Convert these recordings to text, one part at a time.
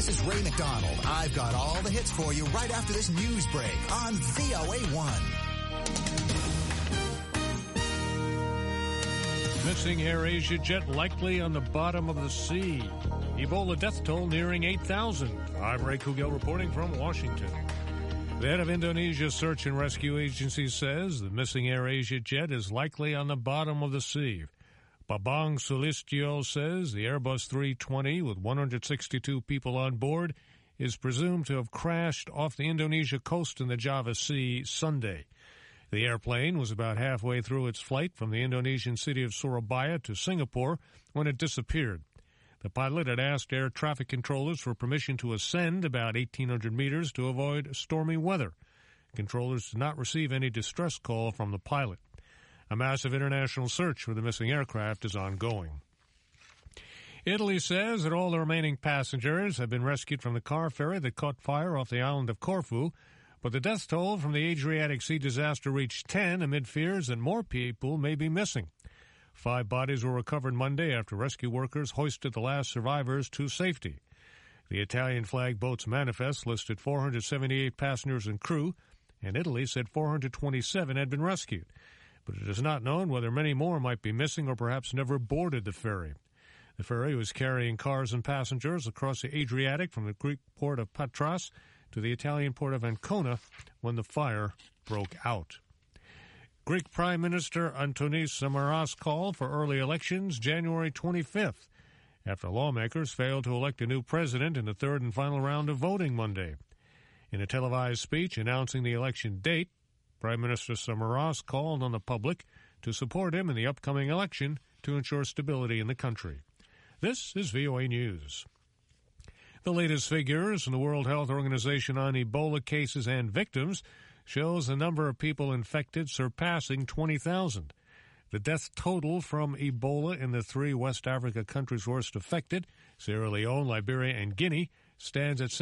This is Ray McDonald. I've got all the hits for you right after this news break on VOA1. Missing AirAsia jet likely on the bottom of the sea. Ebola death toll nearing 8,000. I'm Ray Kugel reporting from Washington. The head of Indonesia's search and rescue agency says the missing AirAsia jet is likely on the bottom of the sea. Babang Sulistyo says the Airbus 320 with 162 people on board is presumed to have crashed off the Indonesia coast in the Java Sea Sunday. The airplane was about halfway through its flight from the Indonesian city of Surabaya to Singapore when it disappeared. The pilot had asked air traffic controllers for permission to ascend about 1,800 meters to avoid stormy weather. Controllers did not receive any distress call from the pilot. A massive international search for the missing aircraft is ongoing. Italy says that all the remaining passengers have been rescued from the car ferry that caught fire off the island of Corfu, but the death toll from the Adriatic Sea disaster reached 10 amid fears that more people may be missing. 5 bodies were recovered Monday after rescue workers hoisted the last survivors to safety. The Italian flag boat's manifest listed 478 passengers and crew, and Italy said 427 had been rescued. But it is not known whether many more might be missing or perhaps never boarded the ferry. The ferry was carrying cars and passengers across the Adriatic from the Greek port of Patras to the Italian port of Ancona when the fire broke out. Greek Prime Minister Antonis Samaras called for early elections January 25th after lawmakers failed to elect a new president in the third and final round of voting Monday. In a televised speech announcing the election date, Prime Minister Samaras called on the public to support him in the upcoming election to ensure stability in the country. This is VOA News. The latest figures from the World Health Organization on Ebola cases and victims shows the number of people infected surpassing 20,000. The death total from Ebola in the 3 West Africa countries worst affected, Sierra Leone, Liberia, and Guinea, stands at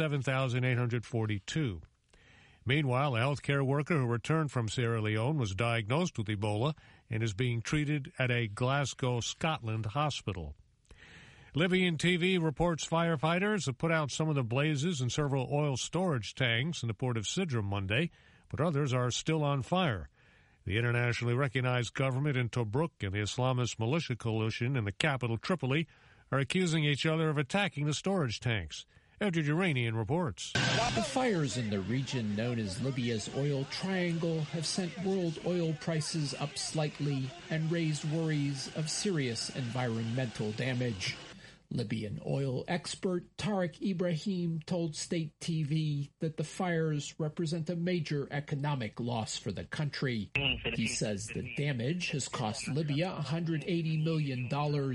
7,842. Meanwhile, a healthcare worker who returned from Sierra Leone was diagnosed with Ebola and is being treated at a Glasgow, Scotland hospital. Libyan TV reports firefighters have put out some of the blazes in several oil storage tanks in the port of Sidra Monday, but others are still on fire. The internationally recognized government in Tobruk and the Islamist militia coalition in the capital Tripoli are accusing each other of attacking the storage tanks. Edward Uranian reports. The fires in the region known as Libya's Oil Triangle have sent world oil prices up slightly and raised worries of serious environmental damage. Libyan oil expert Tariq Ibrahim told State TV that the fires represent a major economic loss for the country. He says the damage has cost Libya $180 million.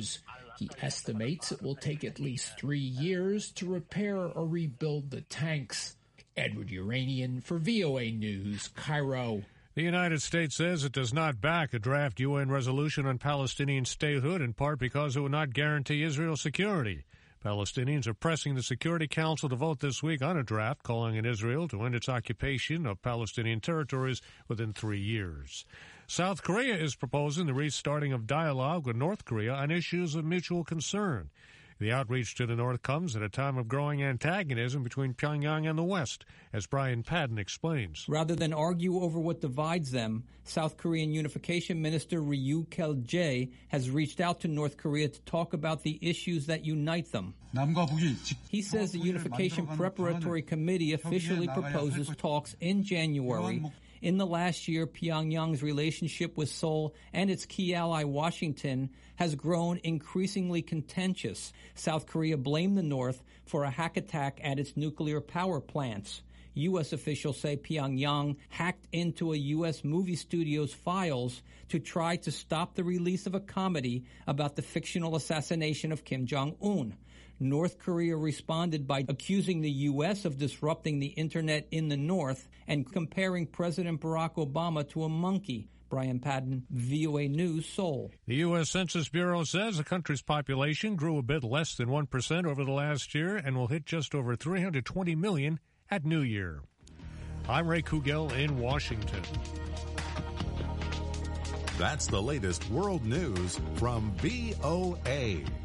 He estimates it will take at least 3 years to repair or rebuild the tanks. Edward Uranian for VOA News, Cairo. The United States says it does not back a draft UN resolution on Palestinian statehood, in part because it would not guarantee Israel's security. Palestinians are pressing the Security Council to vote this week on a draft calling on Israel to end its occupation of Palestinian territories within 3 years. South Korea is proposing the restarting of dialogue with North Korea on issues of mutual concern. The outreach to the North comes at a time of growing antagonism between Pyongyang and the West, as Brian Padden explains. Rather than argue over what divides them, South Korean Unification Minister Ryu Kil-jae has reached out to North Korea to talk about the issues that unite them. He says the Unification Preparatory Committee officially proposes talks in January. In the last year, Pyongyang's relationship with Seoul and its key ally Washington has grown increasingly contentious. South Korea blamed the North for a hack attack at its nuclear power plants. U.S. officials say Pyongyang hacked into a U.S. movie studio's files to try to stop the release of a comedy about the fictional assassination of Kim Jong-un. North Korea responded by accusing the U.S. of disrupting the Internet in the North and comparing President Barack Obama to a monkey. Brian Padden, VOA News, Seoul. The U.S. Census Bureau says the country's population grew a bit less than 1% over the last year and will hit just over 320 million at New Year. I'm Ray Kugel in Washington. That's the latest world news from VOA.